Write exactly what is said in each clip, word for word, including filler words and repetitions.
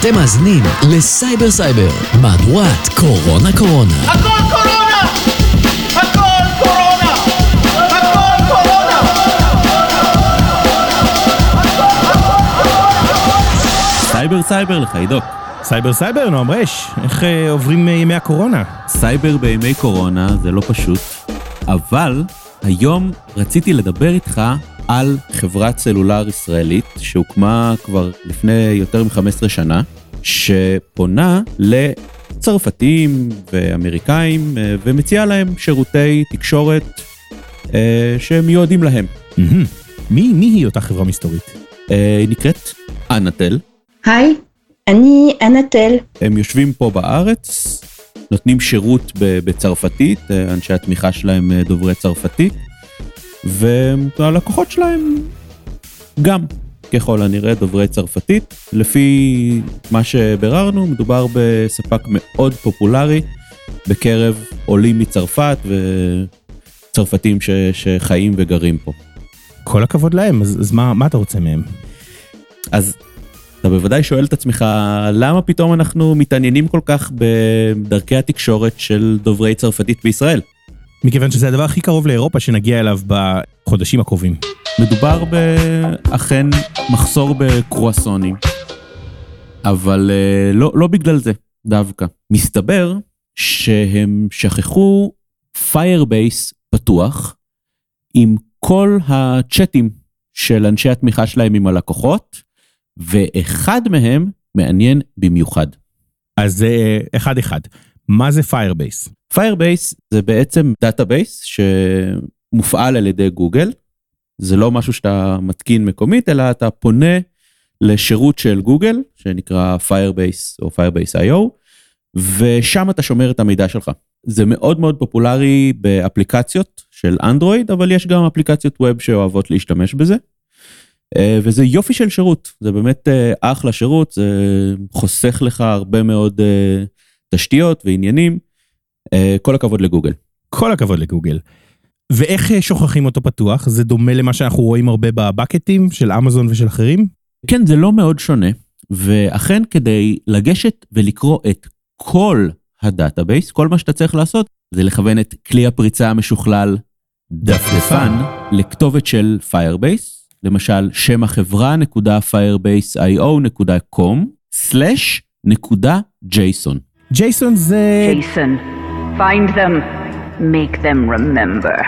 אתם מאזינים לסייבר סייבר, מהדורת קורונה קורונה. הכל קורונה! הכל קורונה! הכל קורונה! סייבר סייבר לחיידוק. סייבר סייבר, נועם רש, איך אה, עוברים אה, ימי הקורונה? סייבר בימי קורונה זה לא פשוט, אבל היום רציתי לדבר איתך על חברת סלולר ישראלית שהוקמה כבר לפני יותר מ-חמש עשרה שנה, שפונה לצרפתים ואמריקאים ומציעה להם שירותי תקשורת שמיועדים להם. מי, מי היא אותה חברה מסתורית? היא נקראת אנטל. היי, אני אנטל. הם יושבים פה בארץ, נותנים שירות בצרפתית, אנשי התמיכה שלהם דוברי צרפתית, והלקוחות שלהם גם ככל הנראה דוברי צרפתית. לפי מה שבררנו, מדובר בספק מאוד פופולרי בקרב עולים מצרפת וצרפתים ש, שחיים וגרים פה. כל הכבוד להם, אז, אז מה, מה אתה רוצה מהם? אז אתה בוודאי שואל את עצמך, למה פתאום אנחנו מתעניינים כל כך בדרכי התקשורת של דוברי צרפתית בישראל? מכיוון שזה הדבר הכי קרוב לאירופה שנגיע אליו בחודשים הקרובים. מדובר באכן מחסור בקרואסונים, אבל לא, לא בגלל זה דווקא. מסתבר שהם שכחו Firebase פתוח עם כל הצ'אטים של אנשי התמיכה שלהם עם הלקוחות, ואחד מהם מעניין במיוחד. אז זה אחד אחד. מה זה Firebase? Firebase זה בעצם דאטאבייס שמופעל על ידי גוגל. זה לא משהו שאתה מתקין מקומית, אלא אתה פונה לשירות של גוגל, שנקרא Firebase או Firebase איי או, ושם אתה שומר את המידע שלך. זה מאוד מאוד פופולרי באפליקציות של אנדרואיד, אבל יש גם אפליקציות ווב שאוהבות להשתמש בזה. וזה יופי של שירות, זה באמת אחלה שירות, זה חוסך לך הרבה מאוד תשתיות ועניינים. כל הכבוד לגוגל. כל הכבוד לגוגל. ואיך שוכחים אותו פתוח? זה דומה למה שאנחנו רואים הרבה בבקטים של אמזון ושל אחרים? כן, זה לא מאוד שונה, ואכן כדי לגשת ולקרוא את כל הדאטאבייס, כל מה שאתה צריך לעשות, זה לכוון את כלי הפריצה המשוכלל דפדפן לכתובת של Firebase, למשל שם החברה נקודה פיירבייס איי או נקודה קום סלש נקודה ג'ייסון. ג'ייסון זה... ג'ייסון, find them, make them remember.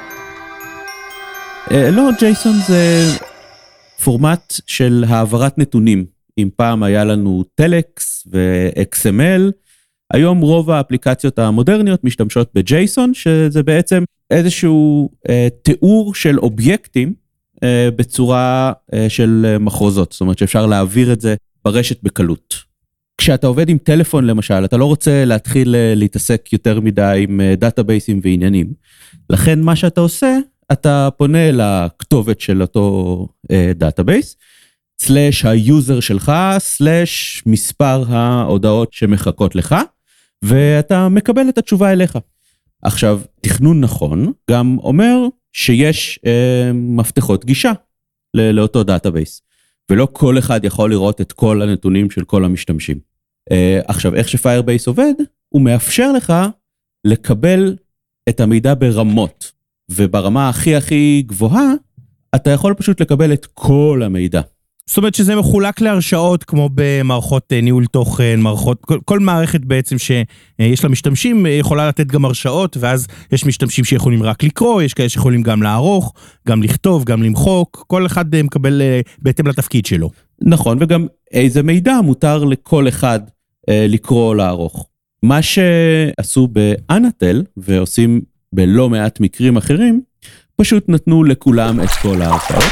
לא, ג'ייסון זה פורמט של העברת נתונים. אם פעם היה לנו טלקס ו-אקס אם אל, היום רוב האפליקציות המודרניות משתמשות בג'ייסון, שזה בעצם איזשהו אה, תיאור של אובייקטים, בצורה של מחרוזות, זאת אומרת שאפשר להעביר את זה ברשת בקלות. כשאתה עובד עם טלפון למשל, אתה לא רוצה להתחיל להתעסק יותר מדי עם דאטאבייסים ועניינים. לכן מה שאתה עושה, אתה פונה לכתובת של אותו דאטאבייס, סלש היוזר שלך, סלש מספר ההודעות שמחכות לך, ואתה מקבל את התשובה אליך. עכשיו, תכנון נכון גם אומר שיש אה, מפתחות גישה לא, לאותו דאטאבייס, ולא כל אחד יכול לראות את כל הנתונים של כל המשתמשים. אה, עכשיו, איך שפיירבייס עובד, הוא מאפשר לך לקבל את המידע ברמות, וברמה הכי הכי גבוהה, אתה יכול פשוט לקבל את כל המידע. זאת אומרת שזה מחולק להרשאות כמו במערכות ניהול תוכן, מערכות, כל, כל מערכת בעצם שיש לה משתמשים יכולה לתת גם הרשאות, ואז יש משתמשים שיכולים רק לקרוא, יש כאלה שיכולים גם לערוך, גם לכתוב, גם למחוק, כל אחד מקבל בהתאם לתפקיד שלו. נכון, וגם איזה מידע מותר לכל אחד לקרוא או לערוך. מה שעשו באנטל, ועושים בלא מעט מקרים אחרים, פשוט נתנו לכולם את כל ההרשאות,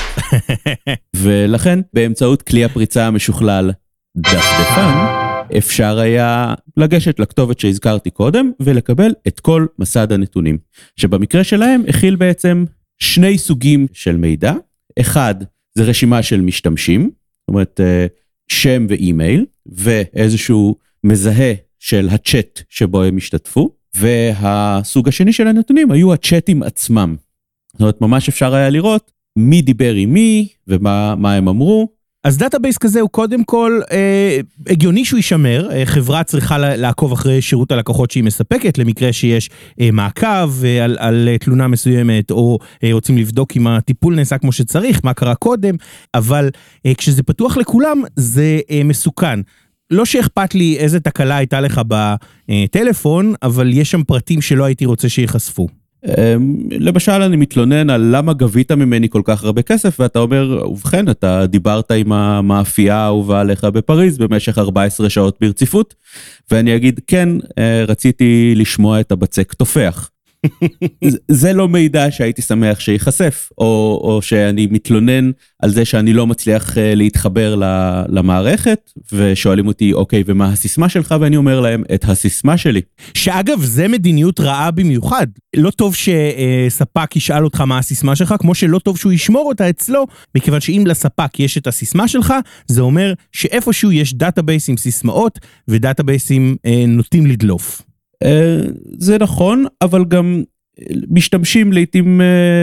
ולכן באמצעות כלי הפריצה המשוכלל דפדפן, אפשר היה לגשת לכתובת שהזכרתי קודם, ולקבל את כל מסד הנתונים, שבמקרה שלהם הכיל בעצם שני סוגים של מידע. אחד זה רשימה של משתמשים, זאת אומרת שם ואימייל, ואיזשהו מזהה של הצ'אט שבו הם השתתפו, והסוג השני של הנתונים היו הצ'אטים עצמם. זאת אומרת, ממש אפשר היה לראות מי דיבר עם מי ומה מה הם אמרו, אז דאטאבייס כזה הוא קודם כל אה, הגיוני שהוא יישמר, אה, חברה צריכה לעקוב אחרי שירות הלקוחות שהיא מספקת, למקרה שיש אה, מעקב אה, על, על תלונה מסוימת, או אה, רוצים לבדוק אם הטיפול נעשה כמו שצריך, מה קרה קודם, אבל אה, כשזה פתוח לכולם זה אה, מסוכן. לא שאכפת לי איזה תקלה הייתה לך בטלפון, אבל יש שם פרטים שלא הייתי רוצה שיחשפו. למשל, אני מתלונן על למה גבית ממני כל כך הרבה כסף, ואתה אומר, ובכן, אתה דיברת עם המאפייה האהובה עליך בפריז במשך ארבע עשרה שעות ברציפות, ואני אגיד, כן, רציתי לשמוע את הבצק תופח. זה לא מידע שהייתי שמח שיחשף, או, או שאני מתלונן על זה שאני לא מצליח להתחבר למערכת, ושואלים אותי, אוקיי, ומה הסיסמה שלך? ואני אומר להם, את הסיסמה שלי. שאגב, זה מדיניות רעה במיוחד. לא טוב שספק ישאל אותך מה הסיסמה שלך, כמו שלא טוב שהוא ישמור אותה אצלו, מכיוון שאם לספק יש את הסיסמה שלך, זה אומר שאיפשהו יש דאטאבייס עם סיסמאות, ודאטאבייסים נוטים לדלוף. זה נכון, אבל גם משתמשים לעתים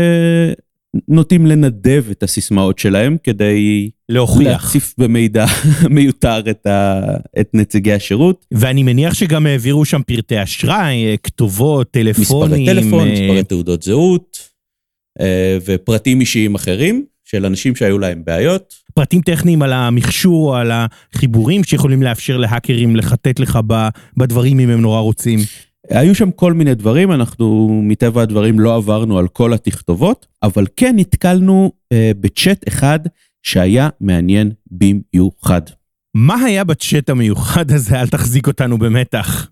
נוטים לנדב את הסיסמאות שלהם כדי להוכיח, להציף במידע מיותר את, ה, את נציגי השירות. ואני מניח שגם העבירו שם פרטי אשראי, כתובות, טלפונים. מספרי טלפון, מספרי תעודות זהות, ופרטים אישיים אחרים של אנשים שהיו להם בעיות. פרטים טכניים על המכשור או על החיבורים שיכולים לאפשר להאקרים לחטט לך בדברים אם הם נורא רוצים. היו שם כל מיני דברים, אנחנו מטבע הדברים לא עברנו על כל התכתובות, אבל כן נתקלנו אה, בצ'אט אחד שהיה מעניין במיוחד. מה היה בצ'אט המיוחד הזה? אל תחזיק אותנו במתח.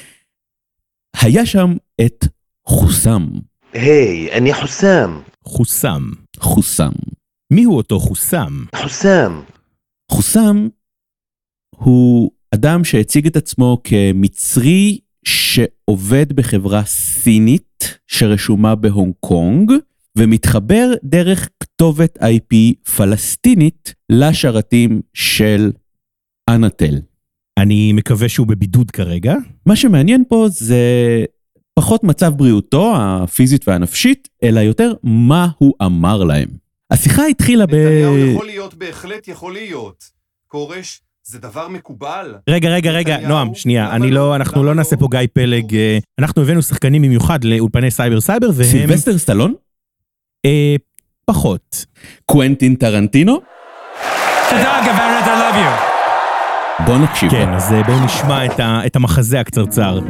היה שם את חוסם. היי, אני חוסם. חוסם. חוסם. מי הוא אותו חוסם? חוסם. חוסם הוא אדם שהציג את עצמו כמצרי שעובד בחברה סינית שרשומה בהונג קונג, ומתחבר דרך כתובת איי פי פלסטינית לשרתים של אנטל. אני מקווה שהוא בבידוד כרגע. מה שמעניין פה זה פחות מצב בריאותו הפיזית והנפשית, אלא יותר מה הוא אמר להם. השיחה התחילה ב... נתניהו יכול להיות, בהחלט יכול להיות. קורש, זה דבר מקובל. רגע, רגע, רגע, נועם, שנייה, אני לא, אנחנו לא נעשה פה גיא פלג, אנחנו הבאנו שחקנים במיוחד לאולפני סייבר סייבר, והם... סילבסטר סטלון? אה, פחות. קוונטין טרנטינו? תודה, גברת, I love you. בוא נקשיב. כן, אז בואו נשמע את, ה, את המחזה הקצרצר.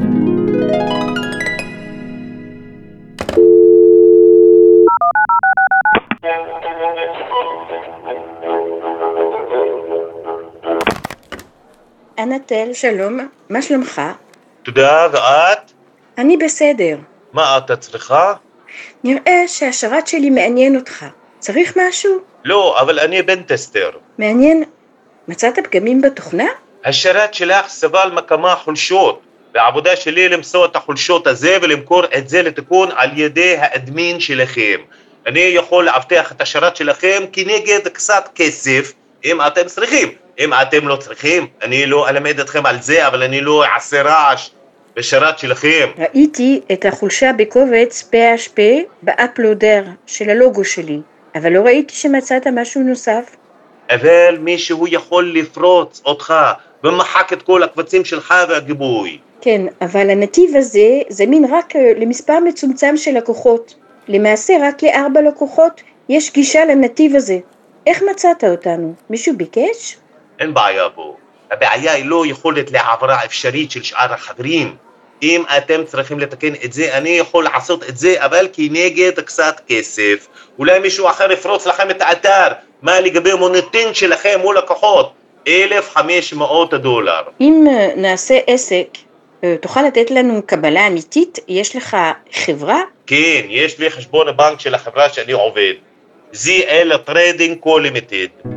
אנטל, שלום, מה שלומך? תודה, ואת? אני בסדר. מה את צריכה? נראה שהשרת שלי מעניין אותך. צריך משהו? לא, אבל אני בן טסטר. מעניין. מצאת פגמים בתוכנה? השרת שלך סבל מכמה חולשות, והעבודה שלי למצוא את החולשות הזה ולמכור את זה לתיקון על ידי האדמין שלכם. אני יכול להבטיח את השרת שלכם כנגד קצת כסף אם אתם צריכים. אם אתם לא צריכים, אני לא אלמד אתכם על זה, אבל אני לא אעשה רעש בשרת שלכם. ראיתי את החולשה בקובץ פי אייץ' פי באפלודר של הלוגו שלי, אבל לא ראיתי שמצאת משהו נוסף. אבל מישהו יכול לפרוץ אותך ומחק את כל הקבצים שלך והגיבוי. כן, אבל הנתיב הזה זמין רק למספר מצומצם של לקוחות. למעשה רק לארבע לקוחות יש גישה לנתיב הזה. איך מצאת אותנו? מישהו ביקש? אין בעיה בו. הבעיה היא לא יכולת להעברה אפשרית של שאר החברים. אם אתם צריכים לתקן את זה, אני יכול לעשות את זה, אבל כנגד קצת כסף. אולי מישהו אחר יפרוץ לכם את האתר. מה לגבי מוניטין שלכם מול לקוחות? אלף וחמש מאות דולר. אם נעשה עסק, תוכל לתת לנו קבלה אמיתית? יש לך חברה? כן, יש לי חשבון בנק של החברה שאני עובד. זי אל Trading Co Limited.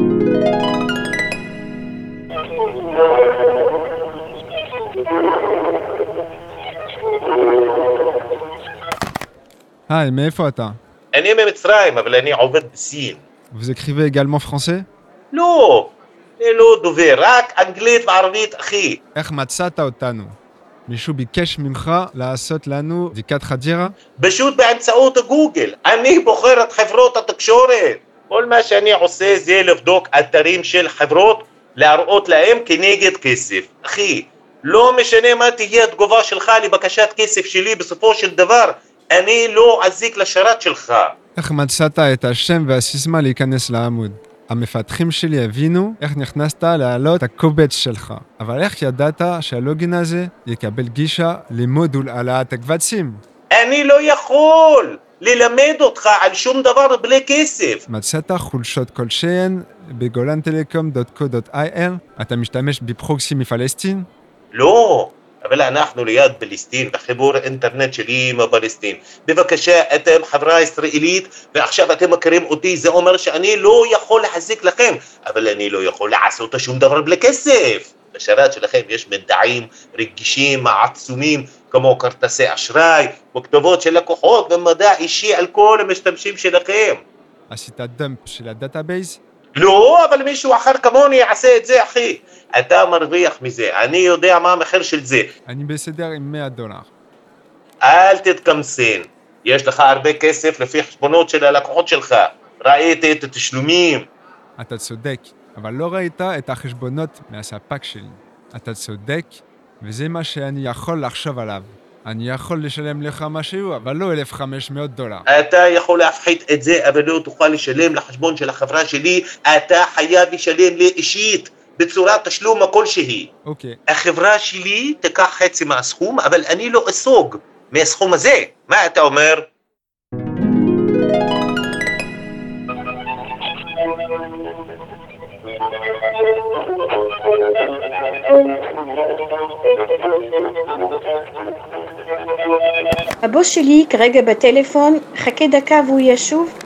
היי, מאיפה אתה? אני ממצרים, אבל אני עובד בסין. Vous écrivez également français? לא, אני לא דובר, רק אנגלית וערבית, אחי. איך מצאת אותנו? מישהו ביקש ממך לעשות לנו בדיקת חג'רה? פשוט באמצעות גוגל. אני בוחר את חברות התקשורת. כל מה שאני עושה זה לבדוק אתרים של חברות, להראות להם כנגד כסף. אחי, לא משנה מה תהיה התגובה שלך לבקשת כסף שלי, בסופו של דבר, אני לא אזיק לשרת שלך. איך מצאת את השם והסיסמה להיכנס לעמוד? המפתחים שלי הבינו איך נכנסת להעלות הקובץ שלך. אבל איך ידעת שהלוגין הזה יקבל גישה למודול העלאת הקבצים? אני לא יכול ללמד אותך על שום דבר בלי כסף. מצאת חולשות כלשהן בגולן טלקום דוט קו דוט איי אל? אתה משתמש בפרוקסי מפלסטין? לא, אבל אנחנו ליד פלסטין, בחיבור אינטרנט שלי עם הפלסטין. בבקשה, אתם חברה ישראלית, ועכשיו אתם מכירים אותי, זה אומר שאני לא יכול להזיק לכם, אבל אני לא יכול לעשות שום דבר בלי כסף. בשרת שלכם יש מידעים רגישים, עצומים, כמו כרטיסי אשראי, וכתובות של לקוחות ומידע אישי על כל המשתמשים שלכם. עשית דאמפ של הדאטאבייס? לא, אבל מישהו אחר כמוני יעשה את זה, אחי. אתה מרוויח מזה, אני יודע מה המחיר של זה. אני בסדר עם מאה דולר. אל תתקמסן, יש לך הרבה כסף לפי חשבונות של הלקוחות שלך. ראיתי את התשלומים. אתה צודק, אבל לא ראית את החשבונות מהספק שלי. אתה צודק, וזה מה שאני יכול לחשוב עליו. אני יכול לשלם לך משהו, אבל לא אלף וחמש מאות דולר. אתה יכול להפחית את זה, אבל לא תוכל לשלם לחשבון של החברה שלי. אתה חייב לשלם לי אישית, בצורת תשלום כלשהי. אוקיי. החברה שלי תיקח חצי מהסכום, אבל אני לא אסוג מהסכום הזה. מה אתה אומר? הבוס שלי כרגע בטלפון, חכה דקה והוא ישוב.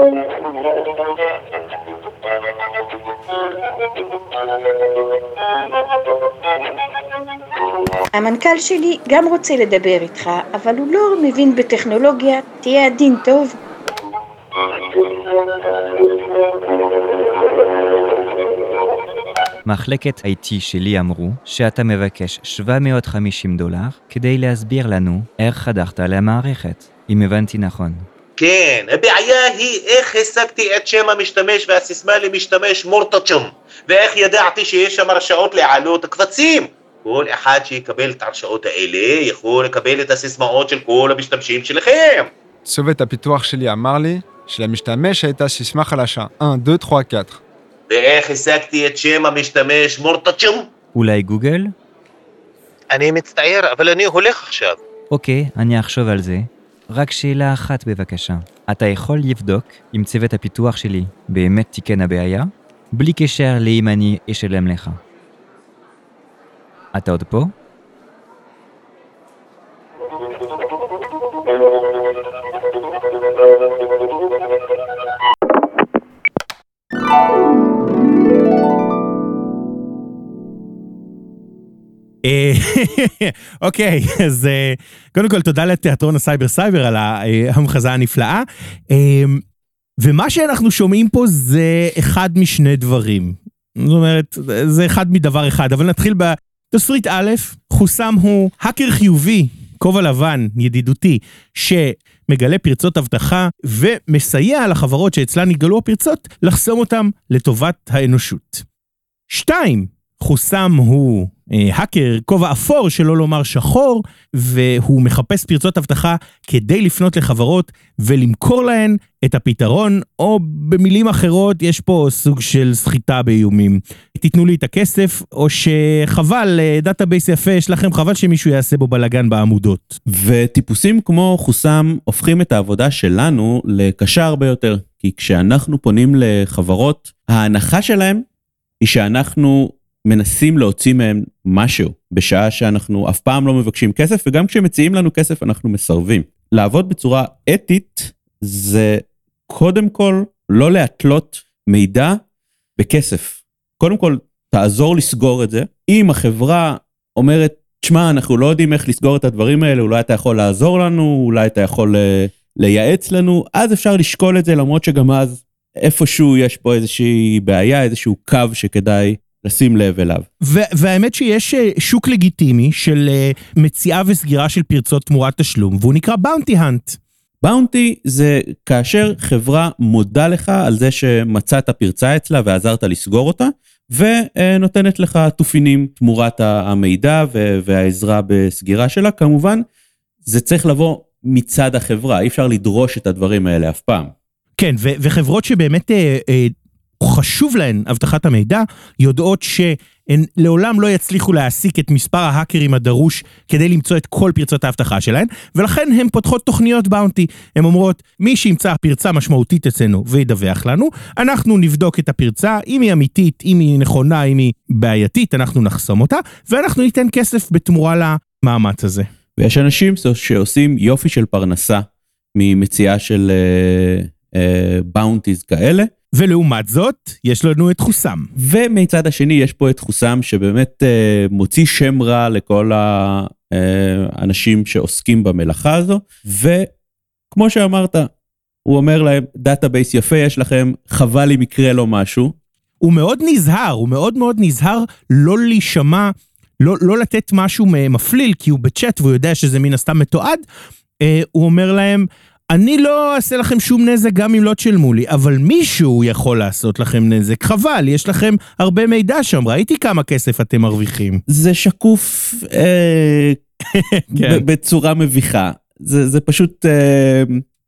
המנכ"ל שלי גם רוצה לדבר איתך, אבל הוא לא מבין בטכנולוגיה, תהיה עדין טוב. מחלקת איי טי שלי אמרו שאתה מבקש שבע מאות וחמישים דולר כדי להסביר לנו איך חדרת למערכת, אם הבנתי נכון. כן, הבעיה היא איך השגתי את שם המשתמש והסיסמה למשתמש מורטצ'ום, ואיך ידעתי שיש שם הרשאות להעלות הקבצים. כל אחד שיקבל את הרשאות האלה יכול לקבל את הסיסמאות של כל המשתמשים שלכם. צוות הפיתוח שלי אמר לי שלמשתמש הייתה סיסמה חלשה אחת, שתיים, שלוש, ארבע. ואיך השגתי את שם המשתמש מורטצ'ום? אולי גוגל? אני מצטער, אבל אני הולך עכשיו. אוקיי, אני אחשוב על זה. רק שאלה אחת בבקשה. אתה יכול לבדוק אם צוות הפיתוח שלי באמת תיקן הבעיה, בלי קשר לאם אני אשלם לך. אתה עוד פה? אוקיי, אז קודם כל תודה לתיאטרון הסייבר סייבר על ההמחזה הנפלאה, ומה שאנחנו שומעים פה זה אחד משני דברים, זאת אומרת, זה אחד מדבר אחד, אבל נתחיל בתסריט א', חוסם הוא האקר חיובי, כובע לבן, ידידותי, שמגלה פרצות אבטחה ומסייע לחברות שאצלן נתגלו הפרצות לחסום אותם לטובת האנושות. שתיים, חוסם הוא האקר, כובע אפור, שלא לומר שחור, והוא מחפש פרצות אבטחה כדי לפנות לחברות ולמכור להן את הפתרון, או במילים אחרות, יש פה סוג של סחיטה באיומים. תיתנו לי את הכסף, או שחבל, דאטאבייס יפה, יש לכם חבל שמישהו יעשה בו בלגן בעמודות. וטיפוסים כמו חוסם הופכים את העבודה שלנו לקשה הרבה יותר, כי כשאנחנו פונים לחברות, ההנחה שלהם היא שאנחנו מנסים להוציא מהם משהו, בשעה שאנחנו אף פעם לא מבקשים כסף, וגם כשמציעים לנו כסף אנחנו מסרבים. לעבוד בצורה אתית זה קודם כל לא להתלות מידע בכסף. קודם כל תעזור לסגור את זה. אם החברה אומרת, תשמע, אנחנו לא יודעים איך לסגור את הדברים האלה, אולי אתה יכול לעזור לנו, אולי אתה יכול לייעץ לנו, אז אפשר לשקול את זה, למרות שגם אז איפשהו יש פה איזושהי בעיה, איזשהו קו שכדאי לשים לב אליו. והאמת שיש שוק לגיטימי של מציאה וסגירה של פרצות תמורת תשלום, והוא נקרא באונטי הנט. באונטי זה כאשר חברה מודה לך על זה שמצאת פרצה אצלה ועזרת לסגור אותה, ונותנת לך תופינים תמורת המידע והעזרה בסגירה שלה. כמובן, זה צריך לבוא מצד החברה, אי אפשר לדרוש את הדברים האלה אף פעם. כן, ו- וחברות שבאמת אה, אה, חשוב להן הבטחת המידע, יודעות שהן לעולם לא יצליחו להעסיק את מספר ההאקרים הדרוש כדי למצוא את כל פרצות ההבטחה שלהן, ולכן הן פותחות תוכניות באונטי. הן אומרות, מי שימצא פרצה משמעותית אצלנו וידווח לנו, אנחנו נבדוק את הפרצה, אם היא אמיתית, אם היא נכונה, אם היא בעייתית, אנחנו נחסום אותה, ואנחנו ניתן כסף בתמורה למאמץ הזה. ויש אנשים שעושים יופי של פרנסה ממציאה של באונטיז כאלה. ולעומת זאת, יש לנו את חוסם. ומצד השני, יש פה את חוסם שבאמת מוציא שם רע לכל האנשים שעוסקים במלאכה הזו. וכמו שאמרת, הוא אומר להם, דאטאבייס יפה יש לכם, חבל אם יקרה לו משהו. הוא מאוד נזהר, הוא מאוד מאוד נזהר לא להישמע, לא, לא לתת משהו מפליל, כי הוא בצ'אט והוא יודע שזה מן הסתם מתועד. הוא אומר להם, אני לא אעשה לכם שום נזק גם אם לא תשלמו לי, אבל מישהו יכול לעשות לכם נזק. חבל, יש לכם הרבה מידע שם, ראיתי כמה כסף אתם מרוויחים. זה שקוף אה, כן. בצורה מביכה. זה, זה פשוט... אה,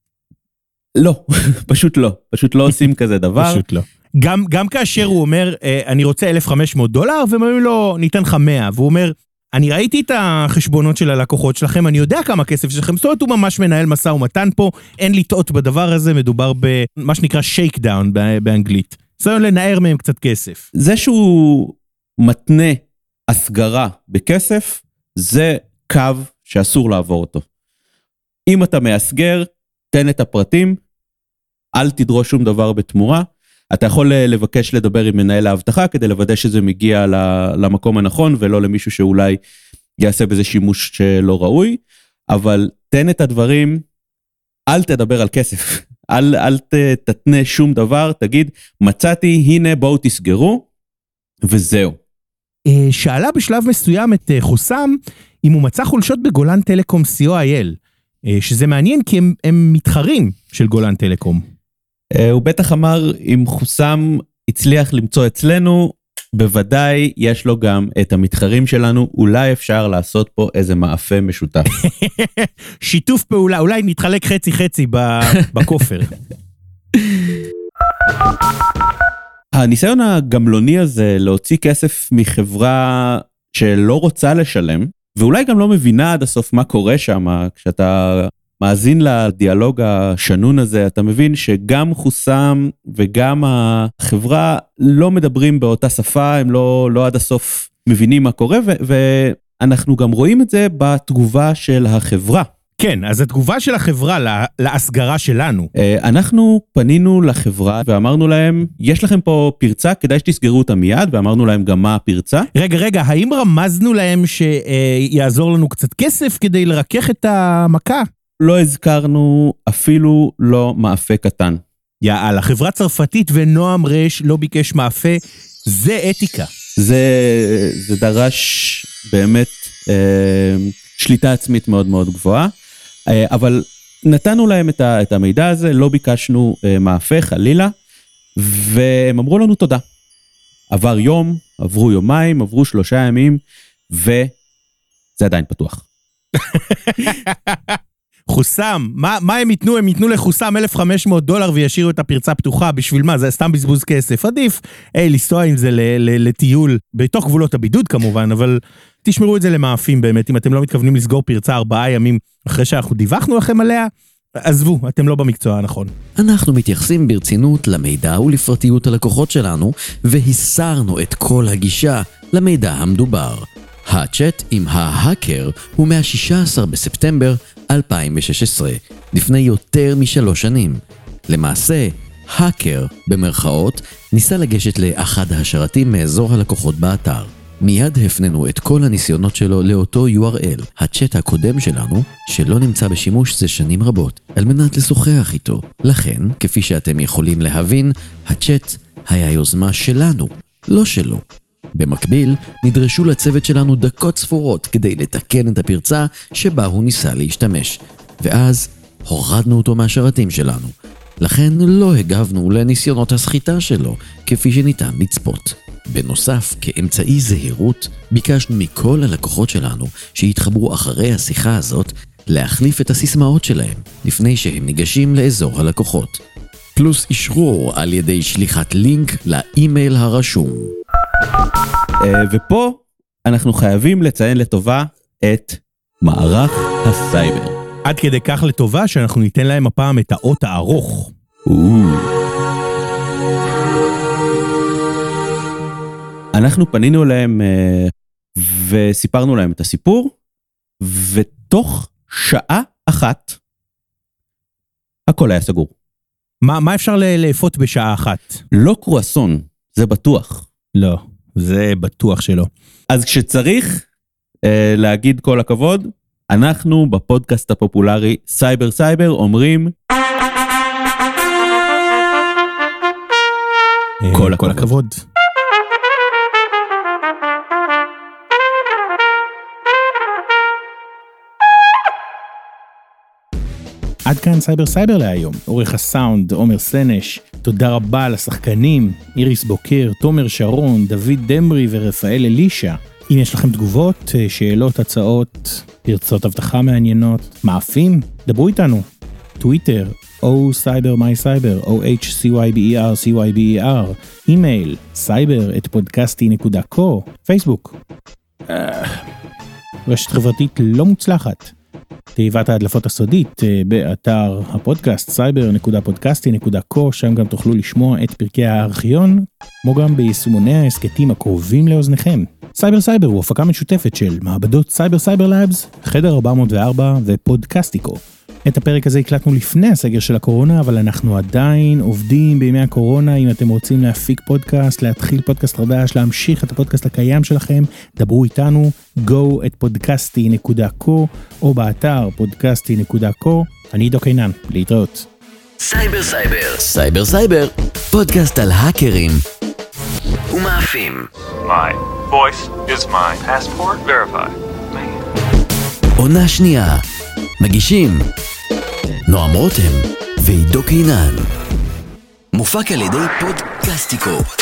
לא, פשוט לא. פשוט לא עושים כזה דבר. פשוט לא. גם, גם כאשר הוא אומר, אני רוצה אלף וחמש מאות דולר, והם אומרים לו, ניתן לך מאה, והוא אומר, אני ראיתי את החשבונות של הלקוחות שלכם, אני יודע כמה כסף שלכם, זאת אומרת הוא ממש מנהל מסע ומתן פה, אין לטעות בדבר הזה, מדובר במה שנקרא שייק דאון באנגלית. זה לנער מהם קצת כסף. זה שהוא מתנה הסגרה בכסף, זה קו שאסור לעבור אותו. אם אתה מאסגר, תן את הפרטים, אל תדרוש שום דבר בתמורה, אתה יכול לבקש לדבר עם מנהל ההבטחה, כדי לוודא שזה מגיע למקום הנכון, ולא למישהו שאולי יעשה בזה שימוש שלא ראוי, אבל תן את הדברים, אל תדבר על כסף, אל, אל תתנה שום דבר, תגיד, מצאתי, הנה בואו תסגרו, וזהו. שאלה בשלב מסוים את חוסם, אם הוא מצא חולשות בגולן טלקום סי או איי אל, שזה מעניין כי הם, הם מתחרים של גולן טלקום. הוא בטח אמר, אם חוסם הצליח למצוא אצלנו, בוודאי יש לו גם את המתחרים שלנו, אולי אפשר לעשות פה איזה מאפה משותף. שיתוף פעולה, אולי נתחלק חצי חצי בכופר. הניסיון הגמלוני הזה להוציא כסף מחברה שלא רוצה לשלם, ואולי גם לא מבינה עד הסוף מה קורה שם, כשאתה מאזין לדיאלוג השנון הזה, אתה מבין שגם חוסם וגם החברה לא מדברים באותה שפה, הם לא, לא עד הסוף מבינים מה קורה, ו- ואנחנו גם רואים את זה בתגובה של החברה. כן, אז התגובה של החברה לה, להסגרה שלנו. אנחנו פנינו לחברה ואמרנו להם, יש לכם פה פרצה, כדאי שתסגרו אותה מיד, ואמרנו להם גם מה הפרצה. רגע, רגע, האם רמזנו להם שיעזור לנו קצת כסף כדי לרכך את המכה? לא הזכרנו אפילו לא מאפה קטן. יאללה, חברה צרפתית ונועם רש לא ביקש מאפה, זה אתיקה. זה, זה דרש באמת אה, שליטה עצמית מאוד מאוד גבוהה, אה, אבל נתנו להם את, ה, את המידע הזה, לא ביקשנו אה, מאפה חלילה, והם אמרו לנו תודה. עבר יום, עברו יומיים, עברו שלושה ימים, וזה עדיין פתוח. חוסם, מה, מה הם ייתנו? הם ייתנו לחוסם אלף וחמש מאות דולר וישאירו את הפרצה פתוחה, בשביל מה? זה סתם בזבוז כסף. עדיף, היי, לנסוע עם זה ל- ל- לטיול, בתוך גבולות הבידוד כמובן, אבל תשמרו את זה למאפים באמת, אם אתם לא מתכוונים לסגור פרצה ארבעה ימים אחרי שאנחנו דיווחנו לכם עליה, עזבו, אתם לא במקצוע הנכון. אנחנו מתייחסים ברצינות למידע ולפרטיות הלקוחות שלנו, והסרנו את כל הגישה למידע המדובר. הצ'אט עם ההאקר הוא מה-שישה עשר בספטמבר אלפיים ושש עשרה, לפני יותר משלוש שנים. למעשה, האקר, במרכאות, ניסה לגשת לאחד השרתים מאזור הלקוחות באתר. מיד הפננו את כל הניסיונות שלו לאותו יו אר אל, הצ'אט הקודם שלנו, שלא נמצא בשימוש זה שנים רבות, על מנת לשוחח איתו. לכן, כפי שאתם יכולים להבין, הצ'אט היה יוזמה שלנו, לא שלו. במקביל, נדרשו לצוות שלנו דקות ספורות כדי לתקן את הפרצה שבה הוא ניסה להשתמש. ואז הורדנו אותו מהשרתים שלנו. לכן לא הגבנו לניסיונות הסחיטה שלו, כפי שניתן לצפות. בנוסף, כאמצעי זהירות, ביקשנו מכל הלקוחות שלנו שהתחברו אחרי השיחה הזאת להחליף את הסיסמאות שלהם לפני שהם ניגשים לאזור הלקוחות. פלוס אישרור על ידי שליחת לינק לאימייל הרשום. ופה אנחנו חייבים לציין לטובה את מערך הסייבר. עד כדי כך לטובה שאנחנו ניתן להם הפעם את האות הארוך. אנחנו פנינו להם וסיפרנו להם את הסיפור, ותוך שעה אחת הכל היה סגור. מה, מה אפשר לאפות בשעה אחת? לא קרואסון, זה בטוח. לא, זה בטוח שלא. אז כשצריך אה, להגיד כל הכבוד, אנחנו בפודקאסט הפופולרי סייבר סייבר אומרים כל, כל הכבוד. עד כאן סייבר סייבר להיום. עורך הסאונד, עומר סנש. תודה רבה לשחקנים, איריס בוקר, תומר שרון, דוד דמרי ורפאל אלישה. אם יש לכם תגובות, שאלות, הצעות, פרצות הבטחה מעניינות, מאפים, דברו איתנו. טוויטר, או סייבר מי סייבר, או אייץ' סי וואי בי אי אר, סי וואי בי אי אר, אימייל, סייבר את פודקאסטי נקודה קו, פייסבוק. רשת חברתית לא מוצלחת. תיבת ההדלפות הסודית באתר הפודקאסט סייבר נקודה פודקאסטי נקודה קו, שם גם תוכלו לשמוע את פרקי הארכיון, כמו גם ביישומוני העסקתים הקרובים לאוזניכם. סייבר סייבר הוא הפקה משותפת של מעבדות סייבר סייבר לאבס, חדר ארבע מאות וארבע ופודקאסטיקו. את הפרק הזה הקלטנו לפני הסגר של הקורונה, אבל אנחנו עדיין עובדים בימי הקורונה. אם אתם רוצים להפיק פודקאסט, להתחיל פודקאסט חדש, להמשיך את הפודקאסט הקיים שלכם, דברו איתנו, go את פודקאסטי נקודה קו או באתר פודקאסטי נקודה קו. אני דוק עינן, להתראות. סייבר סייבר, סייבר סייבר, פודקאסט על האקרים ומאפים. My voice is my passport verified. עונה שנייה. מגישים נועם רותם ועידו קינן. מופק על ידי פודקאסטיקו.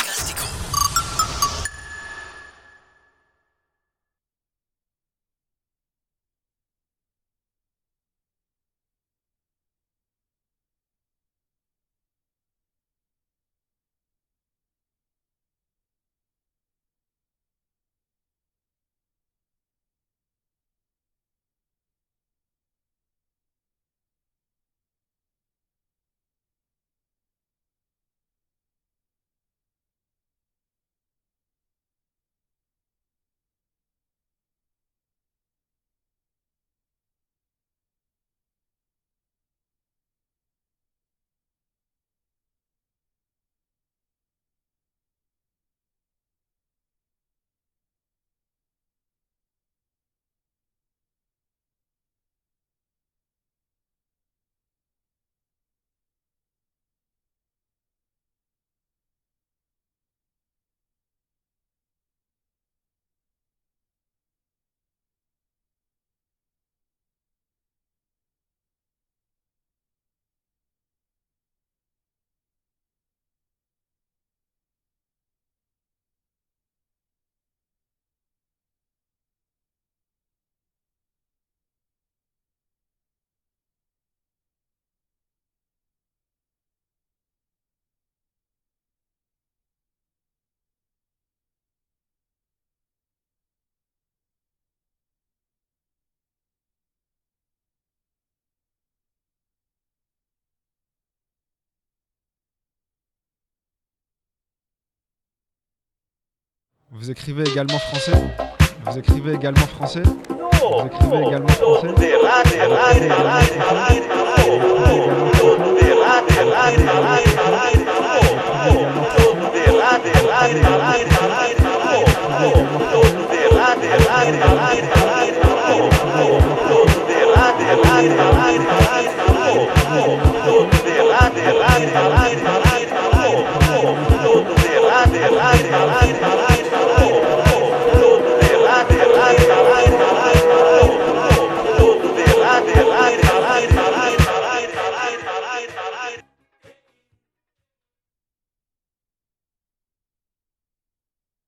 Vous écrivez également français? Vous écrivez également français? Non, Vous écrivez non, également non, français? raté, raté, raté, raté.